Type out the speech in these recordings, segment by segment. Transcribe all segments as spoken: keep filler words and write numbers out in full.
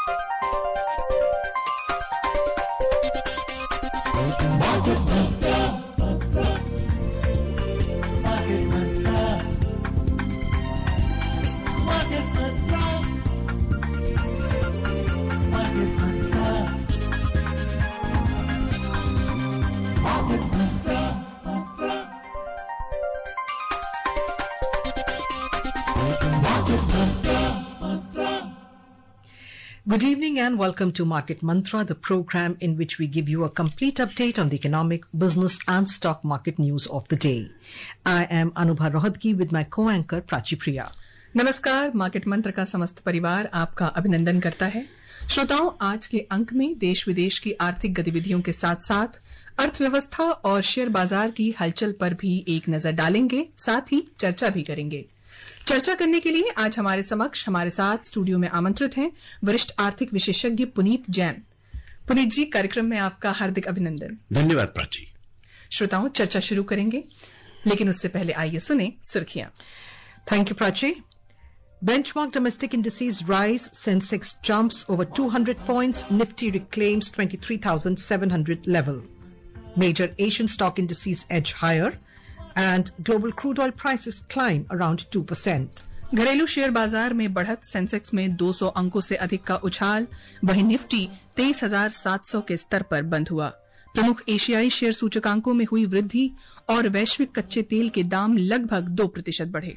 Good evening and welcome to Market Mantra, the program in which we give you a complete update on the economic, business and stock market news of the day. I am Anubha Rohadgi with my co-anchor Prachi Priya. नमस्कार, market Mantra का समस्त परिवार आपका अभिनंदन करता है। श्रोताओं, आज के अंक में देश विदेश की आर्थिक गतिविधियों के साथ साथ अर्थव्यवस्था और शेयर बाजार की हलचल पर भी एक नजर डालेंगे, साथ ही चर्चा भी करेंगे। चर्चा करने के लिए आज हमारे समक्ष हमारे साथ स्टूडियो में आमंत्रित हैं वरिष्ठ आर्थिक विशेषज्ञ पुनीत जैन। पुनीत जी, कार्यक्रम में आपका हार्दिक अभिनंदन। धन्यवाद प्राची। श्रोताओं, चर्चा शुरू करेंगे, लेकिन उससे पहले आइए सुने सुर्खियां। Thank you, Prachi. Benchmark domestic indices rise, Sensex jumps over two hundred points, Nifty reclaims twenty-three thousand seven hundred level. Major Asian stock indices edge higher and global crude oil prices climb around two percent. घरेलू share बाजार में बढ़त, Sensex में दो सौ अंकों से अधिक का उछाल, वहीं निफ्टी तेईस हजार सात सौ के स्तर पर बंद हुआ। प्रमुख एशियाई शेयर सूचकांकों में हुई वृद्धि और वैश्विक कच्चे तेल के दाम लगभग दो प्रतिशत बढ़े।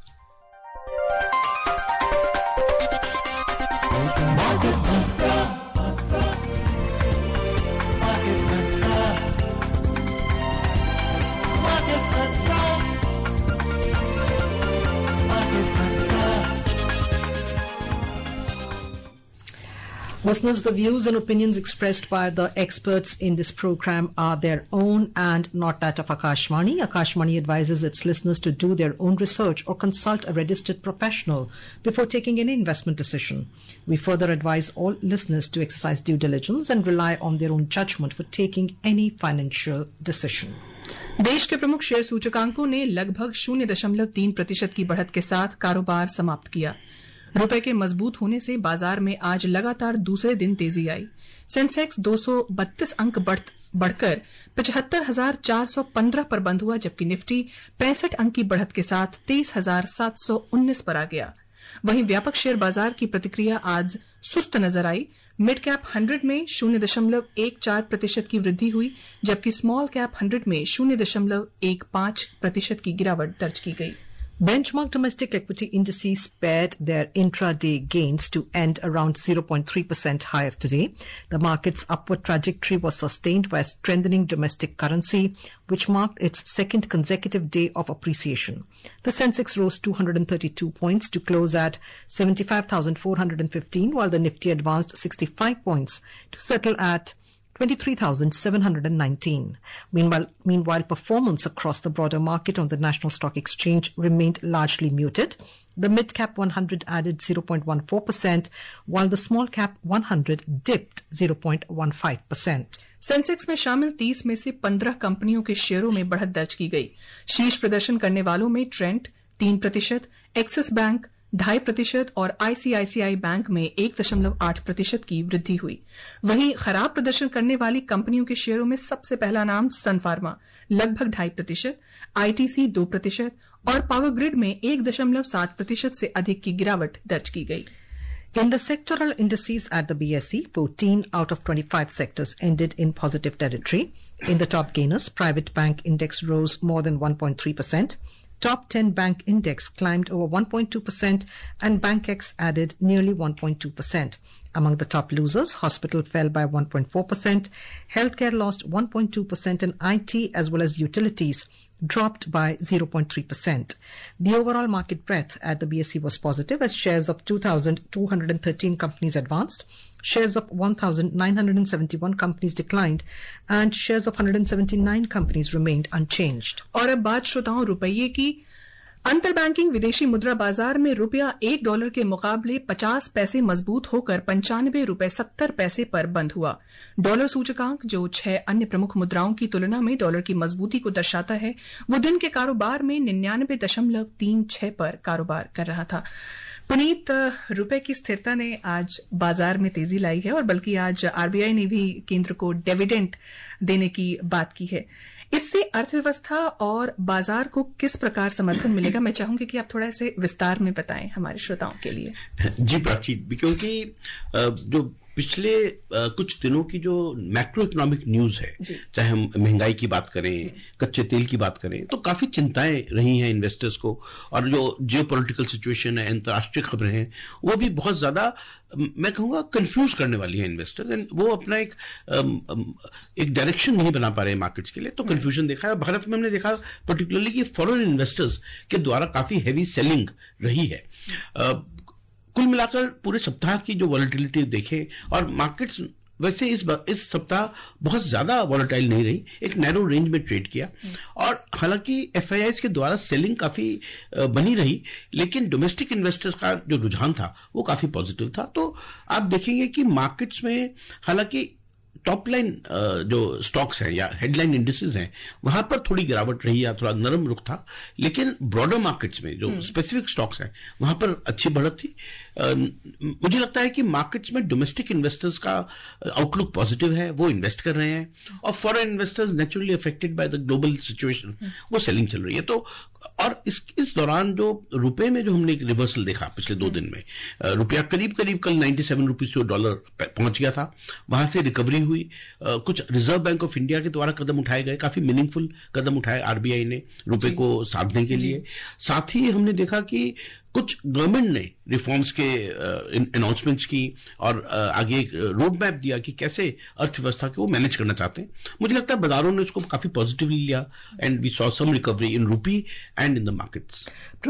Listeners, the views and opinions expressed by the experts in this program are their own and not that of Akashvani. Akashvani advises its listeners to do their own research or consult a registered professional before taking any investment decision. We further advise all listeners to exercise due diligence and rely on their own judgment for taking any financial decision. देश के प्रमुख share सूचकांकों ने लगभग शून्य दशमलव तीन प्रतिशत की बढ़त के साथ कारोबार समाप्त किया। रुपए के मजबूत होने से बाजार में आज लगातार दूसरे दिन तेजी आई। सेंसेक्स दो सौ बत्तीस अंक बढ़, बढ़कर पचहत्तर हजार चार सौ पंद्रह पर बंद हुआ, जबकि निफ्टी पैंसठ अंक की बढ़त के साथ तेईस हजार सात सौ उन्नीस पर आ गया। वहीं व्यापक शेयर बाजार की प्रतिक्रिया आज सुस्त नजर आई। मिड कैप हंड्रेड में शून्य दशमलव एक चार प्रतिशत की वृद्धि हुई, जबकि स्मॉल कैप हंड्रेड में शून्य दशमलव एक पांच प्रतिशत की गिरावट दर्ज की गई। Benchmark domestic equity indices spared their intraday gains to end around zero point three percent higher today. The market's upward trajectory was sustained by a strengthening domestic currency, which marked its second consecutive day of appreciation. The Sensex rose two hundred thirty-two points to close at seventy-five thousand four hundred fifteen, while the Nifty advanced sixty-five points to settle at twenty-three thousand seven hundred nineteen. Meanwhile, meanwhile, performance across the broader market on the National Stock Exchange remained largely muted. The mid-cap one hundred added zero point one four percent, while the small-cap one hundred dipped zero point one five percent. Sensex में शामिल तीस में से पंद्रह कंपनियों के शेयरों में बढ़त दर्ज की गई। शीर्ष प्रदर्शन करने वालों में ट्रेंट तीन प्रतिशत, एक्सिस बैंक ढाई प्रतिशत और आईसीआईसीआई बैंक में एक दशमलव आठ प्रतिशत की वृद्धि हुई। वहीं खराब प्रदर्शन करने वाली कंपनियों के शेयरों में सबसे पहला नाम सन फार्मा लगभग ढाई प्रतिशत, आईटीसी दो प्रतिशत और पावर ग्रिड में एक दशमलव सात प्रतिशत से अधिक की गिरावट दर्ज की गई। In the sectoral indices at the B S E, fourteen out of twenty-five sectors ended in positive territory. In the top gainers, private bank index rose more than one point three percent. Top ten bank index climbed over one point two percent and BankX added nearly one point two percent. Among the top losers, hospital fell by one point four percent, healthcare lost one point two percent and I T as well as utilities dropped by zero point three percent. The overall market breadth at the B S E was positive as shares of two thousand two hundred thirteen companies advanced, shares of one thousand nine hundred seventy-one companies declined and shares of one hundred seventy-nine companies remained unchanged. और अब बात श्रोताओं रुपये की। अंतर banking विदेशी मुद्रा बाजार में रुपया एक डॉलर के मुकाबले पचास पैसे मजबूत होकर पंचानवे रुपए सत्तर पैसे पर बंद हुआ। डॉलर सूचकांक, जो छह अन्य प्रमुख मुद्राओं की तुलना में डॉलर की मजबूती को दर्शाता है, वो दिन के कारोबार में निन्यानवे दशमलव तीन छह पर कारोबार कर रहा था। पुनीत, रुपए की स्थिरता ने आज बाजार में तेजी लाई है और बल्कि आज आरबीआई ने भी केंद्र को डिविडेंड देने की बात की है। इससे अर्थव्यवस्था और बाजार को किस प्रकार समर्थन मिलेगा, मैं चाहूंगी कि आप थोड़ा से विस्तार में बताएं हमारे श्रोताओं के लिए। जी प्राची, क्योंकि जो पिछले आ, कुछ दिनों की जो मैक्रो इकोनॉमिक न्यूज है, चाहे हम महंगाई की बात करें, कच्चे तेल की बात करें, तो काफी चिंताएं रही हैं इन्वेस्टर्स को। और जो जियोपॉलिटिकल सिचुएशन है, अंतर्राष्ट्रीय खबरें हैं, वो भी बहुत ज्यादा मैं कहूंगा कंफ्यूज करने वाली है इन्वेस्टर्स, एंड वो अपना एक एक डायरेक्शन नहीं बना पा रहे हैं मार्केट्स के लिए। तो कंफ्यूजन देखा है। भारत में हमने देखा पर्टिकुलरली कि फॉरेन इन्वेस्टर्स के द्वारा काफी हैवी सेलिंग रही है। आ, कुल मिलाकर पूरे सप्ताह की जो वॉलेटिलिटी देखें, और मार्केट्स वैसे इस इस सप्ताह बहुत ज्यादा वॉलेटाइल नहीं रही, एक नैरो रेंज में ट्रेड किया। और हालांकि एफआईआईज के द्वारा सेलिंग काफी बनी रही, लेकिन डोमेस्टिक इन्वेस्टर्स का जो रुझान था वो काफी पॉजिटिव था। तो आप देखेंगे कि मार्केट्स में हालांकि टॉप लाइन जो स्टॉक्स हैं या हेडलाइन इंडिसेस हैं, वहां पर थोड़ी गिरावट रही या थोड़ा नरम रुख था, लेकिन ब्रॉडर मार्केट्स में जो स्पेसिफिक स्टॉक्स हैं वहां पर अच्छी बढ़त थी। Uh, मुझे लगता है कि मार्केट्स में डोमेस्टिक इन्वेस्टर्स का आउटलुक पॉजिटिव है, वो इन्वेस्ट कर रहे हैं, और foreign investors naturally affected by the global situation, वो सेलिंग चल रही है। तो और इस इस दौरान जो रुपए में जो हमने एक रिवर्सल देखा पिछले दो दिन में, रुपया करीब करीब कल सत्तानवे रुपीस जो डॉलर पहुंच गया था, वहां से रिकवरी हुई। कुछ रिजर्व बैंक ऑफ इंडिया के द्वारा कदम उठाए गए, काफी मीनिंगफुल कदम उठाए आरबीआई ने रुपए को साधने के लिए। साथ ही हमने देखा कि कुछ गवर्नमेंट ने रिफॉर्म्स के अनाउंसमेंट्स की और uh, आगे एक रोड मैप दिया कि कैसे अर्थव्यवस्था को मैनेज करना चाहते हैं। मुझे लगता है बाजारों ने उसको काफी पॉजिटिवली लिया, and we saw some recovery in rupee and in the markets.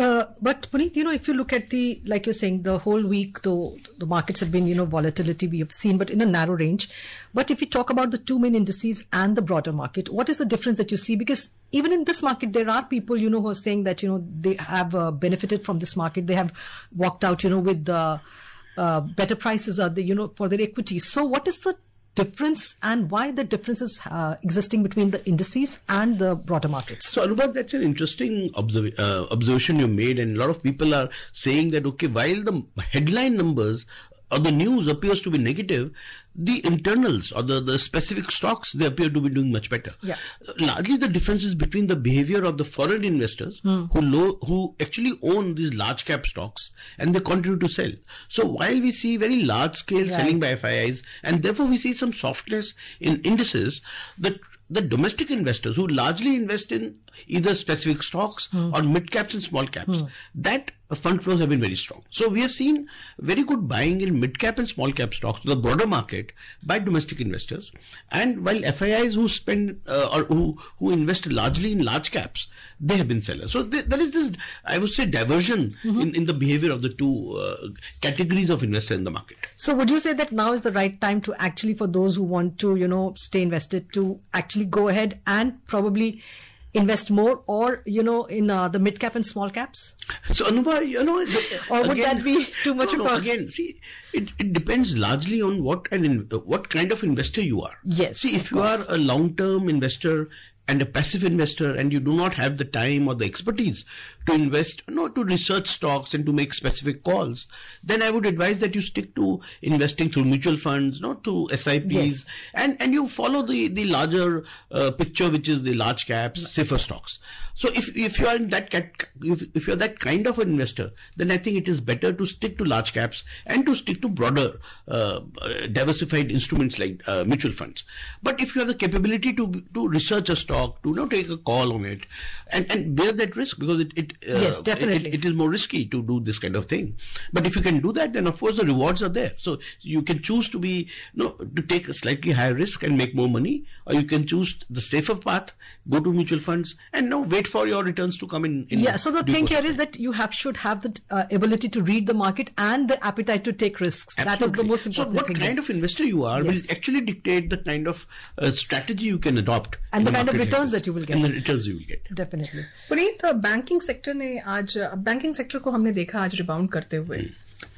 But Puneet, you know, if you look at the, like you're saying, the whole week, though the markets have been, you know, volatility we have seen, but in a narrow range. But if you talk about the two main indices and the broader market, what is the difference that you see? Because even in this market, there are people, you know, who are saying that, you know, they have uh, benefited from this market. They have walked out, you know, with the uh, better prices, are the, you know, for their equities. So what is the difference, and why the difference is uh, existing between the indices and the broader markets? So Anubhav, that's an interesting observ- uh, observation you made, and a lot of people are saying that, okay, while the headline numbers or the news appears to be negative, the internals or the, the specific stocks, they appear to be doing much better. Yeah. Largely the difference is between the behavior of the foreign investors mm. who low, who actually own these large cap stocks, and they continue to sell. So while we see very large scale right. selling by F I Is, and therefore we see some softness in indices, the the domestic investors who largely invest in either specific stocks mm. or mid caps and small caps, mm. that fund flows have been very strong. So we have seen very good buying in mid cap and small cap stocks to the broader market by domestic investors. And while F I Is who spend uh, or who who invest largely in large caps, they have been sellers. So th- there is this, I would say, diversion mm-hmm. in, in the behavior of the two uh, categories of investor in the market. So would you say that now is the right time to actually, for those who want to, you know, stay invested, to actually go ahead and probably invest more, or, you know, in uh, the mid cap and small caps? So Anubha, you know, or would again, that be too much no, of no, a... Again, see, it, it depends largely on what an in, what kind of investor you are. Yes. See, if you are a long-term investor and a passive investor, and you do not have the time or the expertise to invest, no, to research stocks and to make specific calls, then I would advise that you stick to investing through mutual funds, not through S I Ps, yes. and and you follow the the larger uh, picture, which is the large caps, safer stocks. So if if you are in that cat, if if you are that kind of an investor, then I think it is better to stick to large caps and to stick to broader uh, diversified instruments like uh, mutual funds. But if you have the capability to to research a stock, to not take a call on it and, and bear that risk, because it, it uh, yes, definitely. It, it is more risky to do this kind of thing. But if you can do that, then of course the rewards are there. So you can choose to be, you know, to take a slightly higher risk and make more money, or you can choose the safer path, go to mutual funds, and now wait for your returns to come in. in yeah. So the thing here is that you have should have the uh, ability to read the market and the appetite to take risks. Absolutely. That is the most important so what thing. kind here. of investor you are yes. will actually dictate the kind of uh, strategy you can adopt, and the kind of returns like that you will get. And the returns you will get. Definitely. Puneet, banking sector ने आज banking sector को हमने देखा आज rebound करते हुए.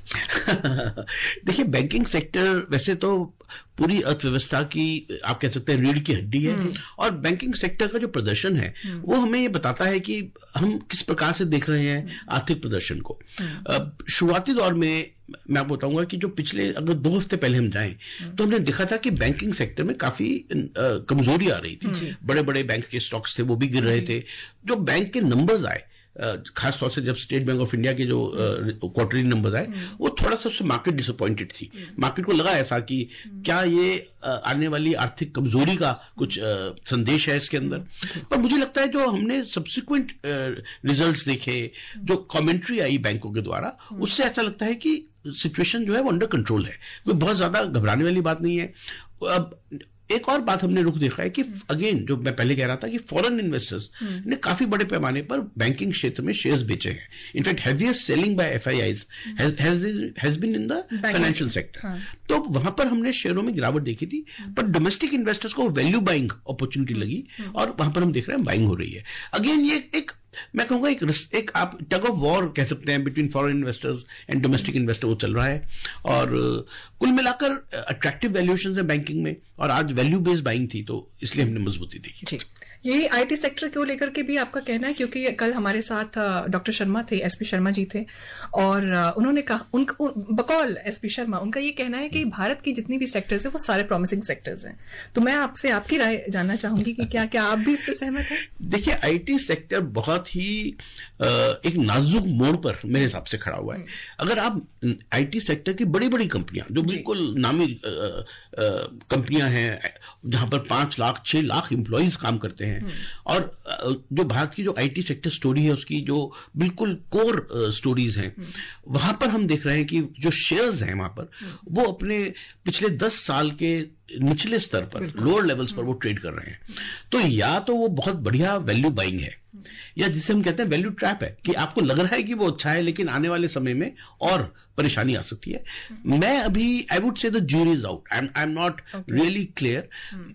देखिए, banking sector वैसे तो पूरी अर्थव्यवस्था की आप कह सकते हैं रीढ़ की हड्डी है, और बैंकिंग सेक्टर का जो प्रदर्शन है वो हमें ये बताता है कि हम किस प्रकार से देख रहे हैं आर्थिक प्रदर्शन को। शुरुआती दौर में मैं आपको बताऊंगा कि जो पिछले अगर दो हफ्ते पहले हम जाएं तो हमने देखा था कि बैंकिंग सेक्टर में काफी कमजोरी आ रही थी। बड़े बड़े बैंक के स्टॉक्स थे वो भी गिर रहे थे। जो बैंक के नंबर्स आए, खास तौर से जब स्टेट बैंक ऑफ इंडिया के जो क्वार्टरली नंबर्स आए, वो थोड़ा सा उससे मार्केट डिसअपॉइंटेड थी। मार्केट को लगा ऐसा कि क्या ये आने वाली आर्थिक कमजोरी का कुछ संदेश है इसके अंदर। पर मुझे लगता है जो हमने सब्सिक्वेंट रिजल्ट्स देखे, जो कमेंट्री आई बैंकों के द्वारा, उससे ऐसा लगता है कि सिचुएशन जो है वो अंडर कंट्रोल है। कोई बहुत ज्यादा घबराने वाली बात नहीं है। अब एक और बात हमने रुख देखा है कि अगेन जो मैं पहले कह रहा था कि फॉरेन इन्वेस्टर्स ने काफी बड़े पैमाने पर बैंकिंग क्षेत्र में शेयर्स बेचे हैं। In fact heaviest selling by FIIs has been in the financial sector. तो वहां पर हमने शेयरों में गिरावट देखी थी, पर डोमेस्टिक इन्वेस्टर्स को वैल्यू बाइंग अपॉर्चुनिटी लगी और वहां पर हम देख रहे हैं बाइंग हो रही है। अगेन ये एक मैं कहूंगा एक एक आप टग ऑफ वॉर कह सकते हैं between foreign investors and domestic investor, वो चल रहा है। और कुल मिलाकर अट्रैक्टिव वैल्यूएशंस है बैंकिंग में, और आज वैल्यू बेस्ड बाइंग थी, तो इसलिए हमने मजबूती देखी। यही आईटी सेक्टर को लेकर के भी आपका कहना है, क्योंकि कल हमारे साथ डॉक्टर शर्मा थे, एसपी शर्मा जी थे, और उन्होंने कहा उन, उन, बकौल एसपी शर्मा उनका ये कहना है कि भारत की जितनी भी सेक्टर्स है वो सारे प्रॉमिसिंग सेक्टर्स हैं। तो मैं आपसे आपकी राय जानना चाहूंगी कि क्या क्या आप भी इससे सहमत हैं? देखिए, आईटी सेक्टर बहुत ही एक नाजुक मोड़ पर मेरे हिसाब से खड़ा हुआ है। अगर आप आईटी सेक्टर की बड़ी बड़ी कंपनियां, जो बिल्कुल नामी कंपनियां हैं, जहां पर पांच लाख छह लाख एम्प्लॉइज काम करते हैं, और जो भारत की जो आईटी सेक्टर स्टोरी है उसकी जो बिल्कुल कोर स्टोरीज हैं, वहां पर हम देख रहे हैं कि जो शेयर्स हैं वहां पर वो अपने पिछले दस साल के निचले स्तर पर, लोअर लेवल्स पर वो ट्रेड कर रहे हैं। तो या तो वो बहुत बढ़िया वैल्यू बाइंग है, या जिसे हम कहते हैं वैल्यू ट्रैप है, कि आपको लग रहा है कि वो अच्छा है लेकिन आने वाले समय में और परेशानी आ सकती है। मैं अभी I would say the jury is out, I am not really clear.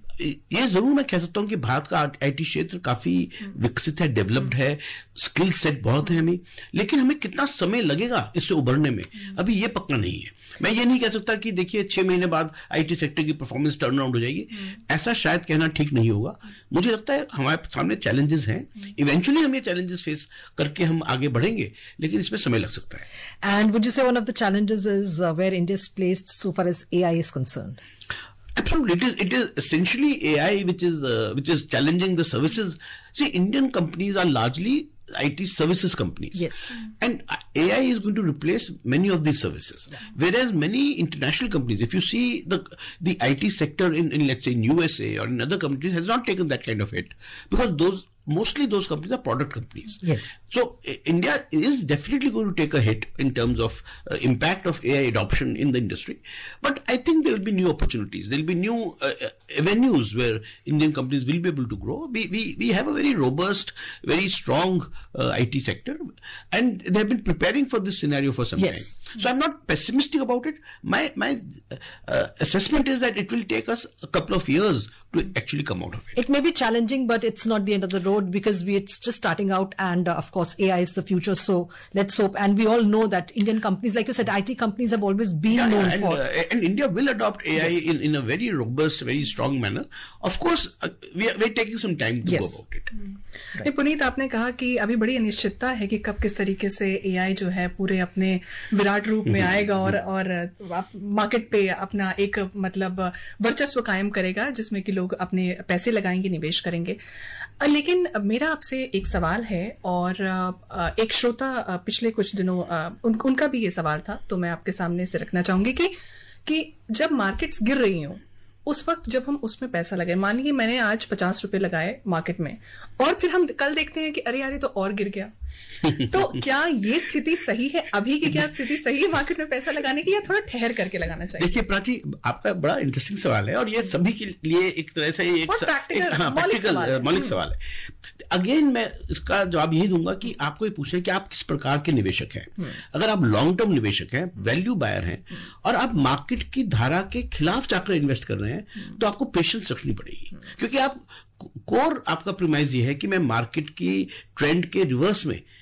ये जरूर मैं कह सकता हूं कि भारत का आईटी क्षेत्र काफी विकसित है, डेवलप्ड है, स्किल सेट बहुत है हमें, लेकिन हमें कितना समय लगेगा इससे उभरने में, अभी ये पक्का नहीं है। मैं ये नहीं कह सकता कि देखिए छह महीने बाद आईटी सेक्टर की परफॉर्मेंस टर्न अराउंड हो जाएगी, ऐसा शायद कहना ठीक नहीं होगा। मुझे लगता है हमारे सामने चैलेंजेस हैं, इवेंचुअली हम ये चैलेंजेस फेस करके हम आगे बढ़ेंगे, लेकिन इसमें समय लग सकता है। And would you say one of the challenges is uh, where India is placed so far as A I is concerned? Absolutely, it is. It is essentially A I which is uh, which is challenging the services. See, Indian companies are largely I T services companies. Yes. And A I is going to replace many of these services. Yeah. Whereas many international companies, if you see the the I T sector in, in let's say in U S A or in other countries, has not taken that kind of hit, because those mostly those companies are product companies. Yes. So uh, India is definitely going to take a hit in terms of uh, impact of A I adoption in the industry. But I think there will be new opportunities. There will be new uh, avenues where Indian companies will be able to grow. We we we have a very robust, very strong uh, I T sector, and they have been preparing for this scenario for some yes. time. So I'm not pessimistic about it. My my uh, assessment is that it will take us a couple of years to actually come out of it. It may be challenging, but it's not the end of the road, because we it's just starting out, and uh, of course A I is the future. So let's hope. And we all know that Indian companies, like you said, I T companies have always been yeah, known yeah, and, for. Uh, and India will adopt A I yes. in, in a very robust, very strong manner. Of course, uh, we are we're taking some time to yes. go about it. Right. right. Puneet, आपने कहा कि अभी बड़ी अनिश्चितता है कि कब किस तरीके से A I जो है पूरे अपने विराट रूप में आएगा और और मार्केट पे अपना एक मतलब वर्चस्व कायम करेगा, जिसमें कि लोग अपने पैसे लगाएंगे, निवेश करेंगे। लेकिन मेरा आपसे एक सवाल है, और एक श्रोता पिछले कुछ दिनों उन, उनका भी ये सवाल था, तो मैं आपके सामने से रखना चाहूंगी कि कि जब मार्केट्स गिर रही हों उस वक्त जब हम उसमें पैसा लगाए, मान लीजिए मैंने आज पचास रुपए लगाए मार्केट में, और फिर हम कल देखते हैं कि अरे यार ये तो और गिर गया, तो क्या ये स्थिति सही है? अभी की क्या स्थिति सही है मार्केट में पैसा लगाने की, या थोड़ा ठहर करके लगाना चाहिए? देखिए प्राची, आपका बड़ा इंटरेस्टिंग सवाल है, और ये सभी के लिए एक तरह से एक प्रैक्टिकल मौलिक सवाल है। अगेन मैं इसका जवाब यही दूंगा कि आपको ये पूछना है कि आप किस प्रकार के निवेशक हैं। अगर आप लॉन्ग टर्म निवेशक हैं, वैल्यू बायर हैं, और आप मार्केट की धारा के खिलाफ जाकर इन्वेस्ट कर रहे हैं, तो आपको पेशेंस रखनी पड़ेगी, क्योंकि आप कोर आपका प्रीमाइज ये है कि मैं मार्केट की ट्रेंड के रिवर्स में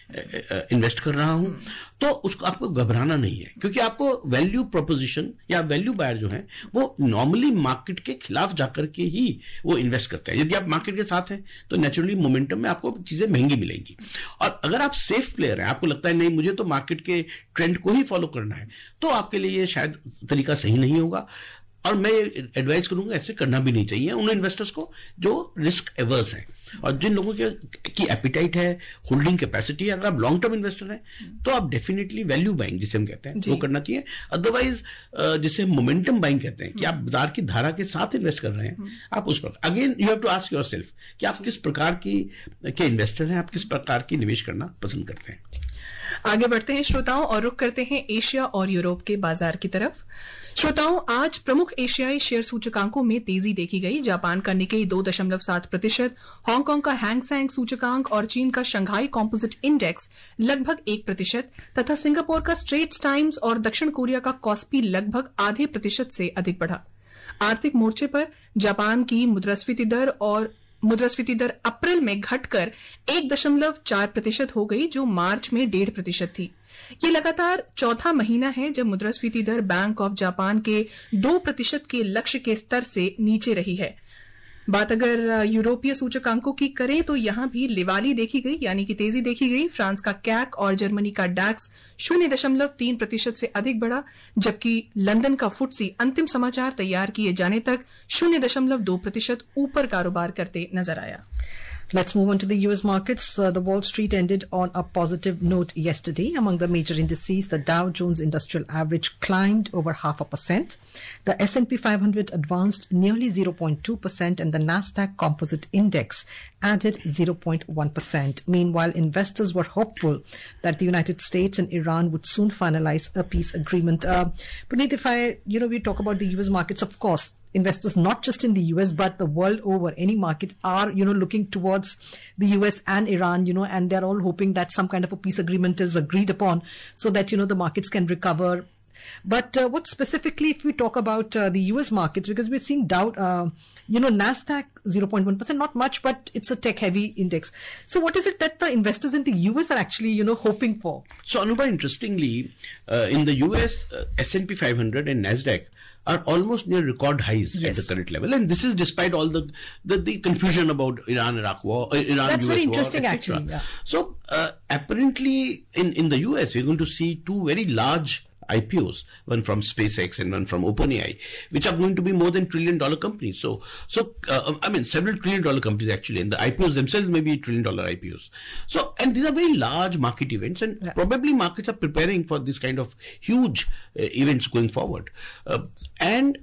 इन्वेस्ट कर रहा हूं, तो उसको आपको घबराना नहीं है, क्योंकि आपको वैल्यू प्रोपोजिशन या वैल्यू बायर जो है वो नॉर्मली मार्केट के खिलाफ जाकर के ही वो इन्वेस्ट करते हैं। यदि आप मार्केट के साथ हैं तो नेचुरली मोमेंटम में आपको चीजें महंगी मिलेंगी। और अगर आप सेफ प्लेयर हैं, आपको लगता है नहीं मुझे तो मार्केट के ट्रेंड को ही फॉलो करना है, तो आपके लिए ये शायद तरीका सही नहीं होगा। और मैं एडवाइस करूंगा ऐसे करना भी नहीं चाहिए उन इन्वेस्टर्स को जो रिस्क एवर्स हैं, और जिन लोगों के की एपिटाइट है, होल्डिंग कैपेसिटी है। अगर आप लॉन्ग टर्म इन्वेस्टर हैं तो आप डेफिनेटली वैल्यू बाइंग जिसे हम कहते हैं वो करना चाहिए। अदरवाइज जिसे मोमेंटम बाइंग कहते हैं कि आप बाजार की धारा के साथ इन्वेस्ट कर रहे हैं, आप उस पर again you have to ask yourself कि आप किस प्रकार की के इन्वेस्टर हैं, आप किस प्रकार की निवेश करना पसंद करते हैं। आगे बढ़ते हैं श्रोताओं और रुख करते हैं एशिया और यूरोप के बाजार की तरफ। श्रोताओं, आज प्रमुख एशियाई शेयर सूचकांकों में तेजी देखी गई। जापान का निकेई दो दशमलव सात प्रतिशत, हांगकांग का हैंग सेंग सूचकांक और चीन का शंघाई कॉम्पोजिट इंडेक्स लगभग एक प्रतिशत तथा सिंगापुर का स्ट्रेट्स टाइम्स और दक्षिण कोरिया का कॉस्पी लगभग आधे प्रतिशत से अधिक बढ़ा। आर्थिक मोर्चे पर जापान की मुद्रास्फीति दर और मुद्रास्फीति दर अप्रैल में घटकर एक दशमलव चार प्रतिशत हो गई, जो मार्च में डेढ़ प्रतिशत थी। ये लगातार चौथा महीना है जब मुद्रास्फीति दर बैंक ऑफ जापान के दो प्रतिशत के लक्ष्य के स्तर से नीचे रही है। बात अगर यूरोपीय सूचकांकों की करें तो यहां भी लिवाली देखी गई, यानी कि तेजी देखी गई। फ्रांस का कैक और जर्मनी का डैक्स शून्य दशमलव तीन प्रतिशत से अधिक बढ़ा, जबकि लंदन का फुटसी अंतिम समाचार तैयार किए जाने तक शून्य दशमलव दो प्रतिशत ऊपर कारोबार करते नजर आया। Let's move on to the U S markets. Uh, the Wall Street ended on a positive note yesterday. Among the major indices, the Dow Jones Industrial Average climbed over half a percent. The S and P five hundred advanced nearly zero point two percent and the Nasdaq Composite Index added zero point one percent. Meanwhile, investors were hopeful that the United States and Iran would soon finalize a peace agreement. Uh, Puneet, if I, you know, we talk about the U S markets, of course, investors not just in the U S but the world over, any market, are, you know, looking towards the U S and Iran, you know, and they're all hoping that some kind of a peace agreement is agreed upon so that, you know, the markets can recover. But uh, what specifically, if we talk about uh, the U S markets, because we're seeing Dow, uh, you know, Nasdaq zero point one percent, not much, but it's a tech heavy index. So what is it that the investors in the U S are actually, you know, hoping for? So Anubha, interestingly, uh, in the U S, uh, S and P five hundred and Nasdaq are almost near record highs yes. at the current level, and this is despite all the the, the confusion about Iran-Iraq war, uh, Iran-U S war. That's very interesting, actually. Yeah. So uh, apparently, in in the U S, we're going to see two very large I P Os, one from SpaceX and one from OpenAI, which are going to be more than trillion dollar companies. So, so uh, I mean, several trillion dollar companies actually, and the I P Os themselves may be trillion dollar I P Os. So, and these are very large market events, and yeah. probably markets are preparing for this kind of huge uh, events going forward. Uh, and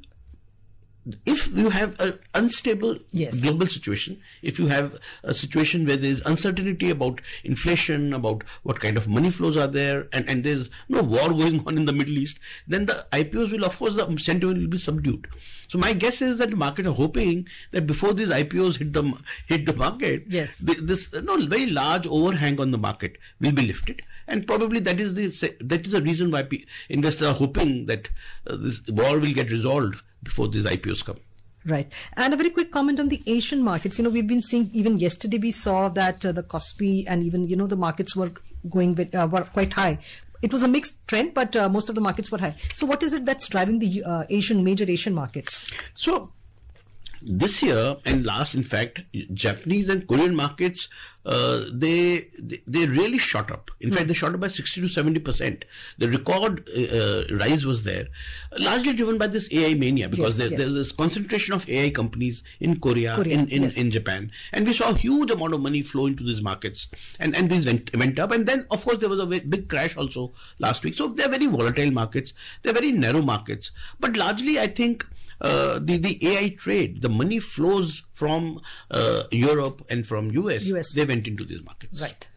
if you have an unstable yes. global situation, if you have a situation where there is uncertainty about inflation, about what kind of money flows are there, and, and there's no war going on in the Middle East, then the I P Os will, of course, the sentiment will be subdued. So my guess is that the markets are hoping that before these I P Os hit the hit the market, yes. this no very large overhang on the market will be lifted. And probably that is the that is the reason why investors are hoping that uh, this war will get resolved before these I P Os come. Right. And a very quick comment on the Asian markets. You know, we've been seeing, even yesterday we saw that uh, the Kospi and even, you know, the markets were going with, uh, were quite high. It was a mixed trend, but uh, most of the markets were high. So what is it that's driving the uh, Asian, major Asian markets? So this year and last, in fact, Japanese and Korean markets, uh, they, they they really shot up. In mm. fact, they shot up by sixty to seventy percent. The record uh, rise was there, largely driven by this A I mania, because yes, there, yes. there's this concentration of A I companies in Korea, Korea in in, yes. in Japan, and we saw a huge amount of money flow into these markets, and and these went went up, and then of course there was a big crash also last week. So they're very volatile markets, they're very narrow markets, but largely I think. Uh, the the A I trade, the money flows from uh, Europe and from U S, U S. They went into these markets. Right.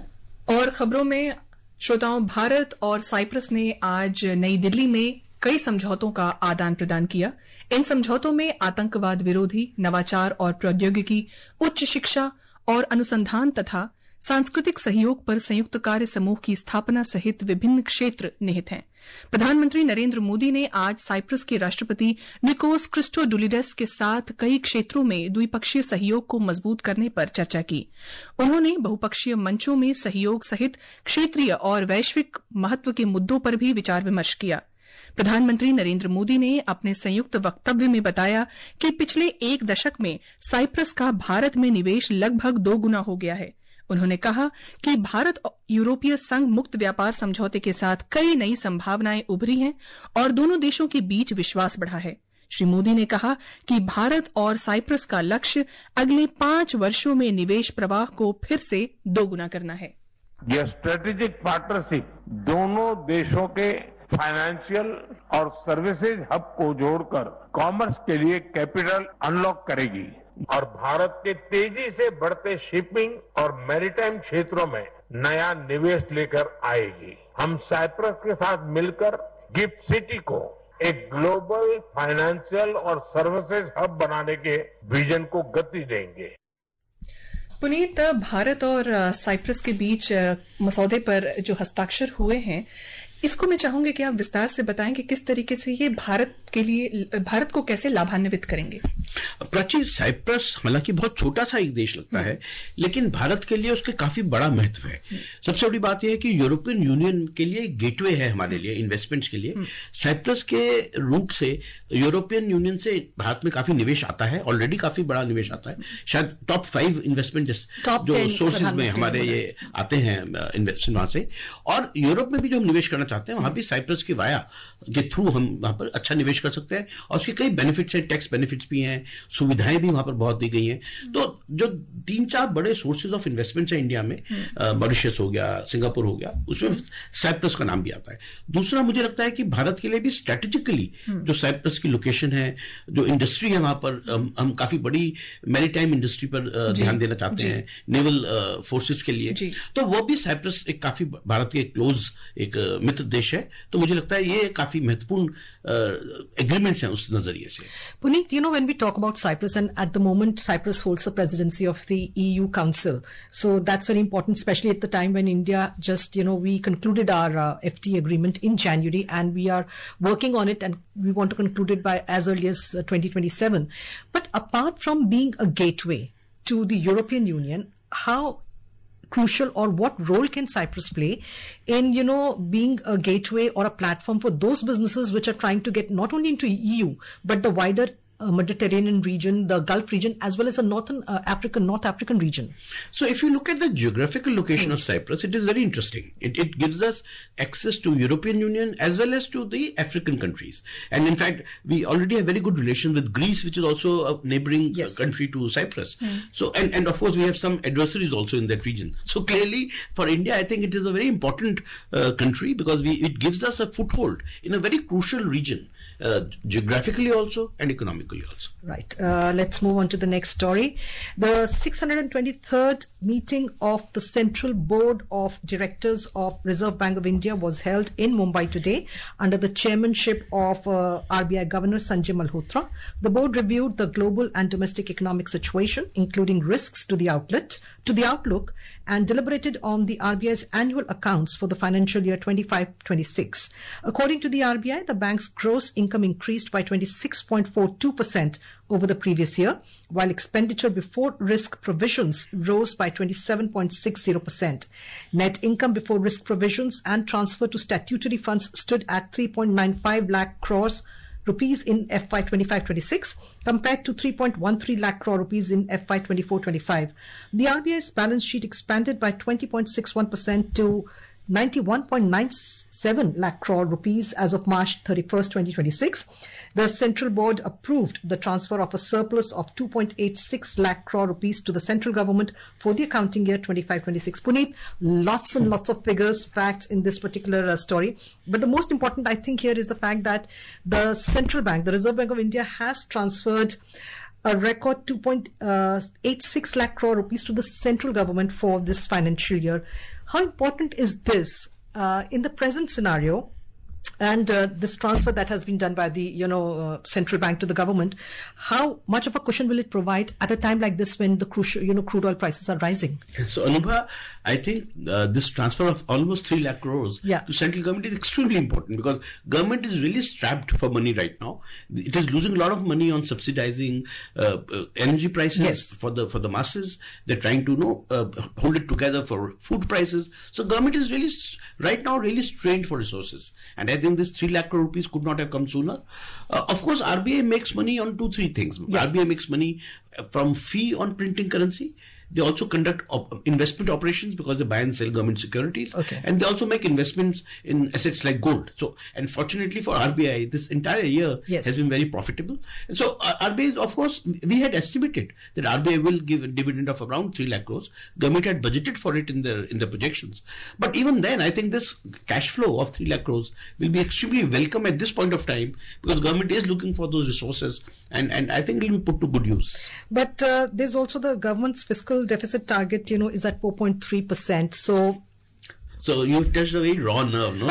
और खबरों में श्रोताओं, भारत और Cyprus ने आज नई दिल्ली में कई समझौतों का आदान प्रदान किया। इन समझौतों में आतंकवाद विरोधी, नवाचार और प्रौद्योगिकी, उच्च शिक्षा और अनुसंधान तथा सांस्कृतिक सहयोग पर संयुक्त कार्य समूह की स्थापना सहित विभिन्न क्षेत्र निहित हैं। प्रधानमंत्री नरेंद्र मोदी ने आज साइप्रस के राष्ट्रपति निकोस क्रिस्टोडुलिडेस के साथ कई क्षेत्रों में द्विपक्षीय सहयोग को मजबूत करने पर चर्चा की। उन्होंने बहुपक्षीय मंचों में सहयोग सहित क्षेत्रीय और वैश्विक महत्व के मुद्दों पर भी विचार विमर्श किया। प्रधानमंत्री नरेंद्र मोदी ने अपने संयुक्त वक्तव्य में बताया कि पिछले एक दशक में साइप्रस का भारत में निवेश लगभग दो गुना हो गया है। उन्होंने कहा कि भारत यूरोपीय संघ मुक्त व्यापार समझौते के साथ कई नई संभावनाएं उभरी हैं और दोनों देशों के बीच विश्वास बढ़ा है। श्री मोदी ने कहा कि भारत और साइप्रस का लक्ष्य अगले पांच वर्षों में निवेश प्रवाह को फिर से दोगुना करना है। यह स्ट्रेटेजिक पार्टनरशिप दोनों देशों के फाइनेंशियल और सर्विसेज हब को जोड़कर कॉमर्स के लिए कैपिटल अनलॉक करेगी और भारत के तेजी से बढ़ते शिपिंग और मैरीटाइम क्षेत्रों में नया निवेश लेकर आएगी। हम साइप्रस के साथ मिलकर गिफ्ट सिटी को एक ग्लोबल फाइनेंशियल और सर्विसेज हब बनाने के विजन को गति देंगे। पुनीत, भारत और साइप्रस के बीच मसौदे पर जो हस्ताक्षर हुए हैं, इसको मैं चाहूंगी कि आप विस्तार से बताएं कि किस तरीके से ये भारत के लिए, भारत को कैसे लाभान्वित करेंगे। प्राची, साइप्रस हालांकि बहुत छोटा सा एक देश लगता है, लेकिन भारत के लिए उसके काफी बड़ा महत्व है। सबसे बड़ी बात यह है कि यूरोपियन यूनियन के लिए गेटवे है हमारे लिए, इन्वेस्टमेंट्स के लिए। साइप्रस के रूट से यूरोपियन यूनियन से भारत में काफी निवेश आता है, ऑलरेडी काफी बड़ा निवेश आता है। शायद टॉप फाइव इन्वेस्टमेंट जो सोर्सेज में हमारे ये आते हैं इन्वेस्टमेंट वहां से, और यूरोप में भी जो हम निवेश करना चाहते हैं वहां भी साइप्रस के वाया के थ्रू हम वहां पर अच्छा निवेश कर सकते हैं और उसके कई बेनिफिट्स हैं, टैक्स बेनिफिट्स भी हैं, सुविधाएं भी वहां पर बहुत दी गई हैं। तो जो तीन चार बड़े सोर्सेज ऑफ इन्वेस्टमेंट्स हैं इंडिया में, मॉरिशस हो गया, सिंगापुर हो गया, उसमें साइप्रस का नाम भी आता है। दूसरा, मुझे लगता है कि भारत के लिए भी स्ट्रेटेजिकली जो साइप्रस की लोकेशन है, जो इंडस्ट्री है वहां पर, हम, हम काफी बड़ी मैरीटाइम इंडस्ट्री पर ध्यान देना चाहते हैं, नेवल फोर्सेस के लिए, तो वो भी साइप्रस एक काफी भारत के क्लोज एक मित्र देश है। तो मुझे लगता है ये काफी महत्वपूर्ण एग्रीमेंट्स हैं उस नजरिए से। Puneet, you know, when we talk about Cyprus, and at the moment Cyprus holds the presidency of the E U Council, so that's very important, especially at the time when India just, you know, we concluded our uh, F T A agreement in January, and we are working on it, and we want to conclude it by as early as uh, twenty twenty-seven. But apart from being a gateway to the European Union, how crucial or what role can Cyprus play in, you know, being a gateway or a platform for those businesses which are trying to get not only into E U, but the wider uh, Mediterranean region, the Gulf region, as well as the Northern uh, African, North African region? So if you look at the geographical location mm. of Cyprus, it is very interesting. It, it gives us access to European Union as well as to the African countries. And in fact, we already have very good relations with Greece, which is also a neighboring yes. uh, country to Cyprus. Mm. So, and, and of course, we have some adversaries also in that region. So clearly, for India, I think it is a very important uh, country because we, it gives us a foothold in a very crucial region. Uh, geographically also and economically also. Right. Uh, let's move on to the next story. The six hundred twenty-third meeting of the Central Board of Directors of Reserve Bank of India was held in Mumbai today under the chairmanship of uh, R B I Governor Sanjay Malhotra. The board reviewed the global and domestic economic situation, including risks to the outlet, to the outlook, and deliberated on the R B I's annual accounts for the financial year twenty-five twenty-six. According to the R B I, the bank's gross income increased by twenty-six point four two percent over the previous year, while expenditure before risk provisions rose by twenty-seven point six zero percent. Net income before risk provisions and transfer to statutory funds stood at three point nine five lakh crores rupees in F Y twenty-five twenty-six compared to three point one three lakh crore rupees in F Y twenty-four twenty-five. The R B I's balance sheet expanded by twenty point six one percent to ninety-one point nine seven lakh crore rupees as of March thirty-first, twenty twenty-six. The Central Board approved the transfer of a surplus of two point eight six lakh crore rupees to the central government for the accounting year twenty-five twenty-six. Puneet, lots and lots of figures, facts in this particular uh, story. But the most important, I think, here is the fact that the central bank, the Reserve Bank of India, has transferred a record two point eight six lakh crore rupees to the central government for this financial year. How important is this uh, in the present scenario And uh, this transfer that has been done by the, you know, uh, central bank to the government, how much of a cushion will it provide at a time like this when the crucial, you know, crude oil prices are rising? So, Anubha, I think uh, this transfer of almost three lakh crores yeah. to central government is extremely important because government is really strapped for money right now. It is losing a lot of money on subsidizing uh, uh, energy prices yes. for the for the masses. They're trying to, you know, uh, hold it together for food prices. So, government is really right now really strained for resources, and I think this three lakh crore rupees could not have come sooner. Uh, of course, R B I makes money on two, three things. Yeah. R B I makes money from fee on printing currency. They also conduct op- investment operations because they buy and sell government securities. Okay. And they also make investments in assets like gold. So, and fortunately for R B I, this entire year yes. has been very profitable. And so, uh, R B I, of course, we had estimated that R B I will give a dividend of around three lakh crores. Government had budgeted for it in their, in their projections. But even then, I think this cash flow of three lakh crores will be extremely welcome at this point of time because government is looking for those resources and, and I think it will be put to good use. But uh, there's also the government's fiscal deficit target, you know, is at four point three percent. So, so you touched a very raw nerve, no?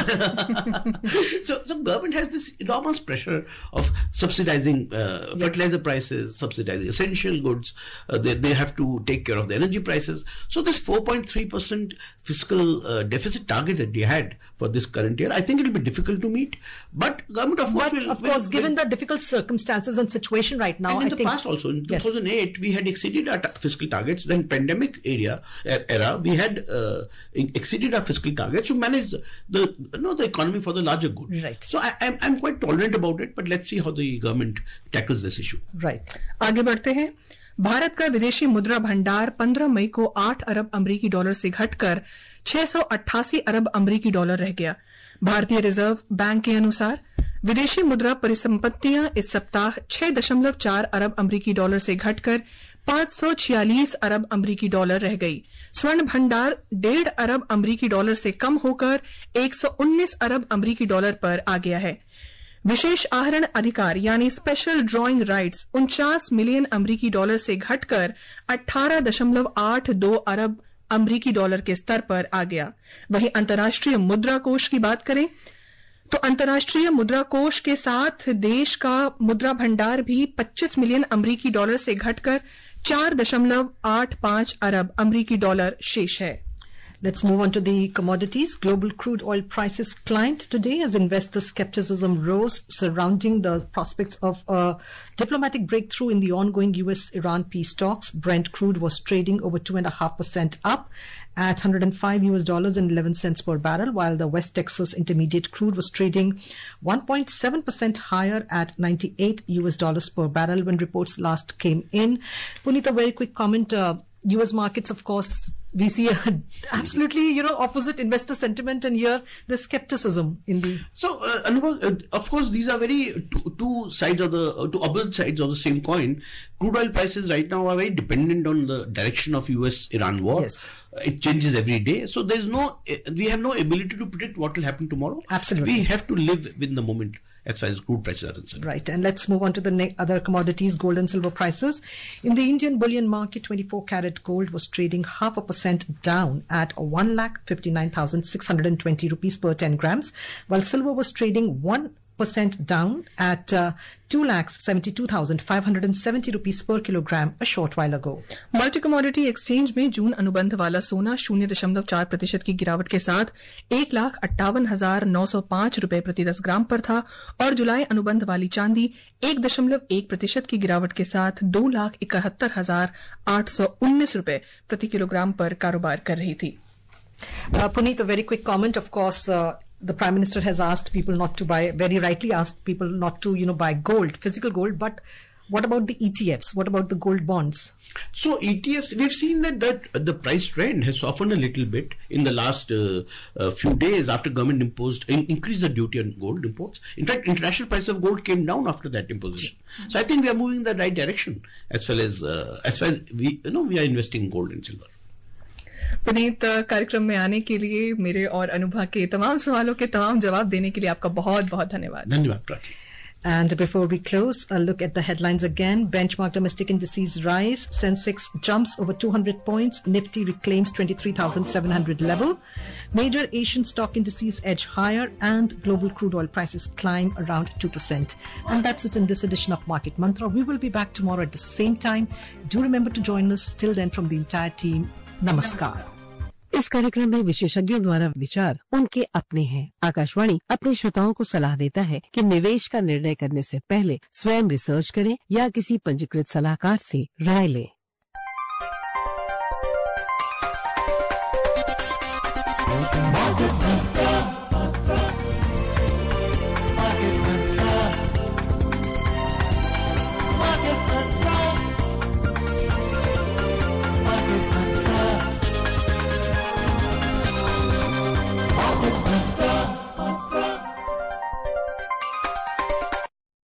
so, so government has this enormous pressure of subsidizing uh, yeah. fertilizer prices, subsidizing essential goods. Uh, they they have to take care of the energy prices. So this four point three percent fiscal uh, deficit target that they had for this current year, I think it will be difficult to meet. But government, of course, but will. Of will, course, will, given the difficult circumstances and situation right now, and in I the think, past also, in yes. two thousand eight, we had exceeded our t- fiscal targets. Then pandemic area era, we had uh, exceeded our fiscal targets to manage the you know the economy for the larger good. Right. So I, I'm I'm quite tolerant about it, but let's see how the government tackles this issue. Right. आगे बढ़ते हैं. भारत का विदेशी मुद्रा भंडार पंद्रह मई को आठ अरब अमरीकी डॉलर से घटकर छह सौ अट्ठासी अरब अमरीकी डॉलर रह गया. भारतीय रिजर्व बैंक के अनुसार विदेशी मुद्रा परिसंपत्तियां इस सप्ताह छह दशमलव चार अरब अमरीकी डॉलर से घटकर पांच सौ छियालीस अरब अमरीकी डॉलर रह गई. स्वर्ण भंडार डेढ़ अरब अमरीकी डॉलर से कम होकर एक सौ उन्नीस अरब अमरीकी डॉलर पर आ गया है. विशेष आहरण अधिकार यानी स्पेशल ड्रॉइंग राइट्स उनचास मिलियन अमरीकी डॉलर से घटकर अठारह दशमलव आठ दो अरब अमरीकी डॉलर के स्तर पर आ गया. वहीं अंतर्राष्ट्रीय मुद्रा कोष की बात करें तो अंतर्राष्ट्रीय मुद्रा कोष के साथ देश का मुद्रा भंडार भी पच्चीस मिलियन अमरीकी डॉलर से घटकर चार दशमलव आठ पांच अरब अमरीकी डॉलर शेष है. Let's move on to the commodities. Global crude oil prices climbed today as investor skepticism rose surrounding the prospects of a diplomatic breakthrough in the ongoing U S Iran peace talks. Brent crude was trading over two and a half percent up at one hundred five U S dollars and eleven cents per barrel, while the West Texas Intermediate crude was trading one point seven percent higher at ninety-eight U S dollars per barrel when reports last came in. Puneet, a very quick comment. Uh, U S markets, of course, we see a absolutely, you know, opposite investor sentiment, and here the skepticism in the. So, uh, Anubhav, uh, of course, these are very two, two sides of the uh, two opposite sides of the same coin. Crude oil prices right now are very dependent on the direction of U S Iran war. Yes. Uh, it changes every day, so there is no, uh, we have no ability to predict what will happen tomorrow. Absolutely, we have to live with the moment as far as crude prices are concerned. Right. And let's move on to the ne- other commodities, gold and silver prices. In the Indian bullion market, twenty-four karat gold was trading half a percent down at one lakh fifty-nine thousand six hundred twenty rupees per ten grams, while silver was trading one percent down at uh, two lakhs seventy-two thousand five hundred seventy rupees per kilogram a short while ago. Multi commodity exchange में जून अनुबंध वाला सोना शून्य दशमलव चार प्रतिशत की गिरावट के साथ एक लाख अट्ठावन हजार नौ सौ पांच रूपये प्रति दस ग्राम पर था और जुलाई अनुबंध वाली चांदी एक दशमलव एक प्रतिशत की गिरावट के साथ दो लाख इकहत्तर हजार आठ सौ उन्नीस रूपये प्रति किलोग्राम पर कारोबार कर रही थी. Uh, Puneet, a very quick comment. Of course, uh, the Prime Minister has asked people not to buy, very rightly asked people not to, you know, buy gold, physical gold. But what about the E T Fs? What about the gold bonds? So E T Fs, we've seen that, that uh, the price trend has softened a little bit in the last uh, uh, few days after government imposed in, increased the duty on gold imports. In fact, international price of gold came down after that imposition. Mm-hmm. So I think we are moving in the right direction as far as uh, as far as we you know we are investing in gold and silver. Puneet, कार्यक्रम में आने के लिए मेरे और अनुभा के तमाम सवालों के तमाम जवाब देने के लिए आपका बहुत बहुत धन्यवाद. धन्यवाद Prachi. And before we close, a look at the headlines again. Benchmark domestic indices rise. Sensex jumps over two hundred points. Nifty reclaims twenty-three thousand seven hundred level. Major Asian stock indices edge higher and global crude oil prices climb around two percent. And that's it in this edition of Market Mantra. We will be back tomorrow at the same time. Do remember to join us. Till then, from the entire team, Namaskar. इस कार्यक्रम में विशेषज्ञों द्वारा विचार उनके अपने हैं। आकाशवाणी अपने श्रोताओं को सलाह देता है कि निवेश का निर्णय करने से पहले स्वयं रिसर्च करें या किसी पंजीकृत सलाहकार से राय लें।